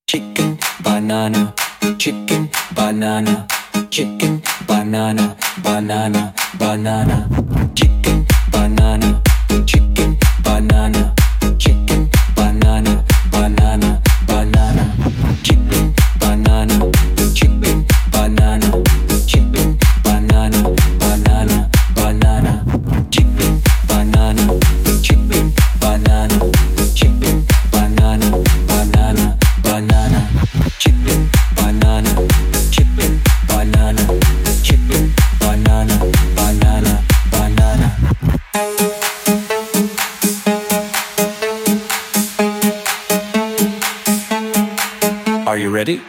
chicken, banana, chicken, banana, chicken, banana, banana, banana, chicken, banana, chicken, banana, chicken, banana, banana, banana, chicken, banana, chicken, banana, chicken, banana, banana, banana, chicken, banana, chicken, banana, chicken, banana, banana, banana, chicken, banana, chicken, banana, chicken, banana, banana, banana. Are you ready?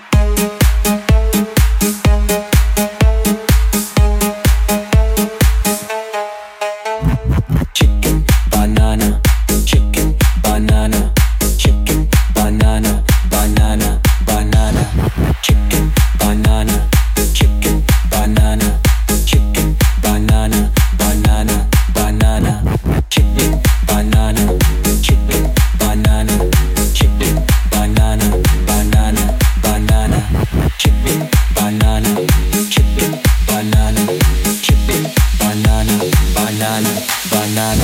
Chicken, banana, chicken, banana, chicken, banana, banana, banana, chicken, banana, chicken, banana, chicken, banana, banana, banana, chicken, banana, chicken, banana, chicken, banana, banana, banana, chicken, banana, chicken, banana, chicken, banana, banana, banana.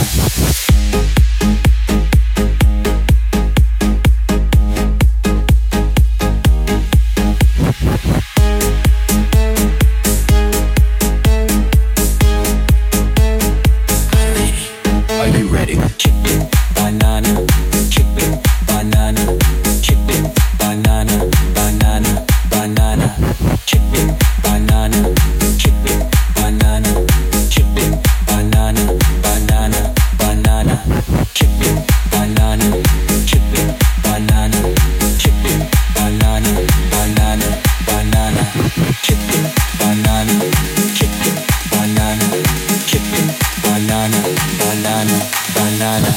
Are you ready? Chicken, banana, chicken, banana, chicken, banana, banana, banana, chicken, banana, chicken, banana, chicken, banana, banana, banana, chicken, banana, chicken, banana, chicken, banana, banana, banana, chicken, banana, chicken, banana, chicken, banana, banana, banana.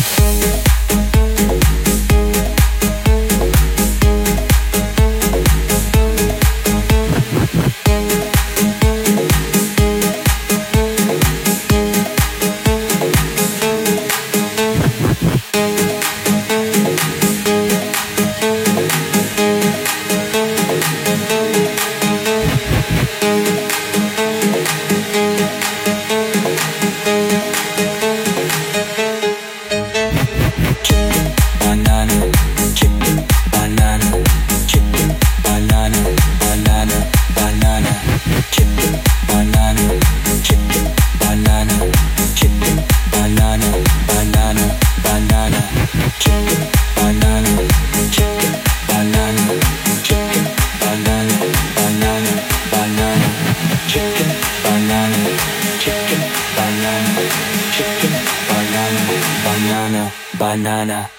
Banana, chicken, banana, chicken, banana, banana, banana, chicken, banana, chicken, banana, chicken, banana, banana, banana, chicken, banana, chicken, banana, chicken, banana, banana, banana, chicken, banana, chicken, banana, chicken, banana, banana, banana.